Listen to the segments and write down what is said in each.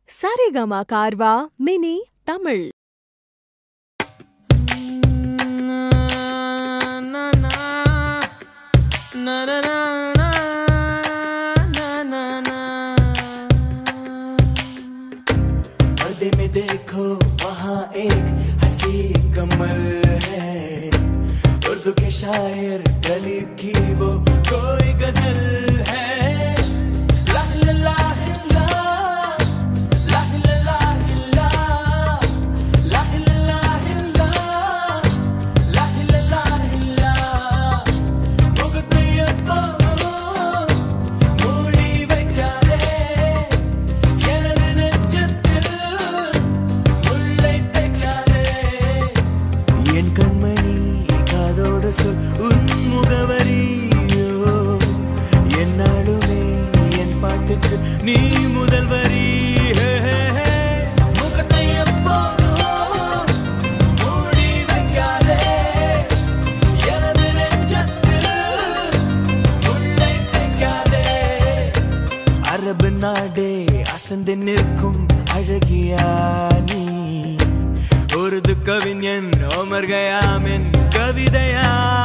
Saregama Carvaan mini Tamil. पर्दे में देखो वहाँ एक हंसी कमल है, उर्दू के शायर गलीब की वो कोई गजल है. உன் முகவரியோ என்னாலுமே என் பாட்டுக்கு நீ முதல் வரி. முகத்தை எப்போதும் மூடி வைக்காதே, எனது நெஞ்சத்தில் உள்ளே தைக்காதே. அரபு நாடே அசந்து நிற்கும் அழகியா நீ, உருது கவிஞன் ஓமர் கயாமின் கவிதையா.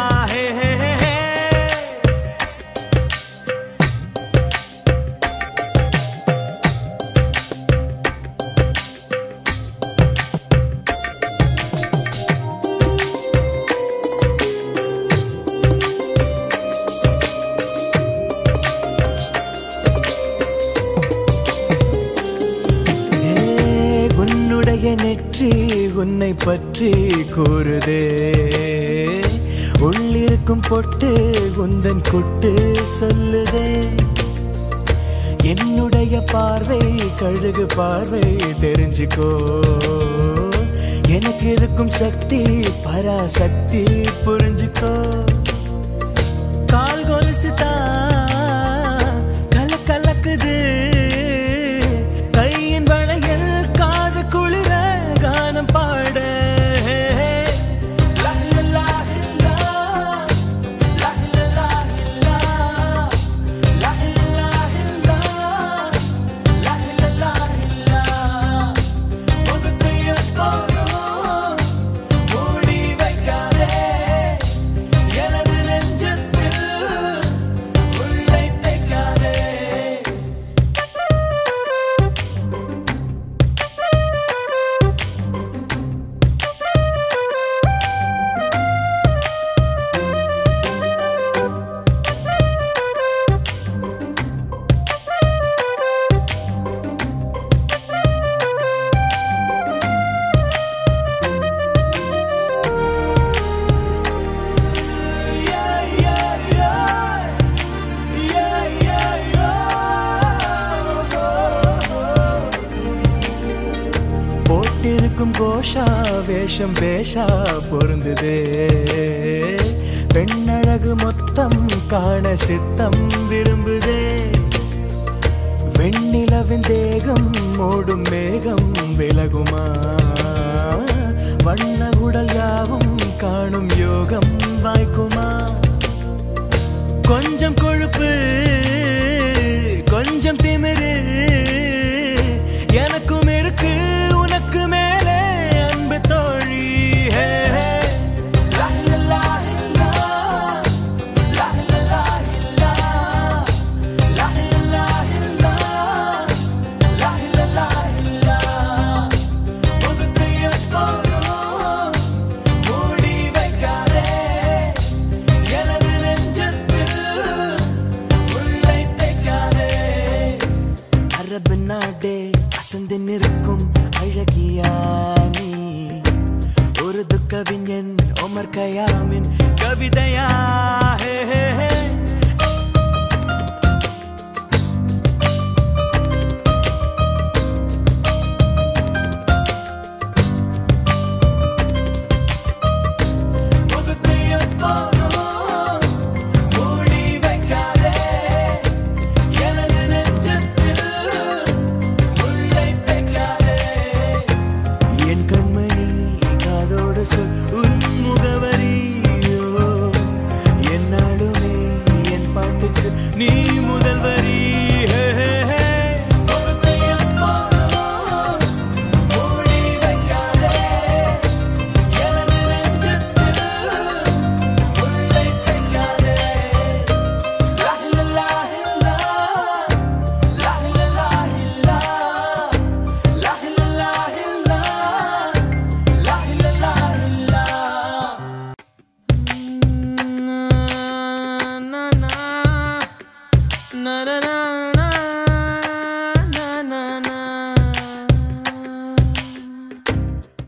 உன்னுடைய நெற்றி உன்னை பற்றி கூறுதே, உள்ளிருக்கும் பொட்டு உந்தன் குட்டு சொல்லுதே. என்னுடைய பார்வை கழுகு பார்வை தெரிஞ்சுக்கோ, எனக்கு இருக்கும் சக்தி பராசக்தி புரிஞ்சுக்கோ. கால் கொலுசுதான் கலக்குது, கையின் வளையல் காது குளிர கானம் பாட. போட்டிருக்கும் கோஷா வேஷம் பேஷா பொருந்துதே, பெண்ணழகு மொத்தம் காண சித்தம் விரும்புதே. வெண்ணிலவின் தேகம் மூடும் மேகம் விலகுமா, வண்ண உடல் யாவும் காணும் யோகம் வாய்க்குமா. கொஞ்சம் கொழுப்பு கொஞ்சம் திமிரு எனக்கும் இருக்கு, உனக்கு மேலே அன்பு தோழி. அரபு நாடே அசந்து நிற்கும் அழகியா நீ, உருது கவிஞன் ஓமர் கயாமின் கவிதையா.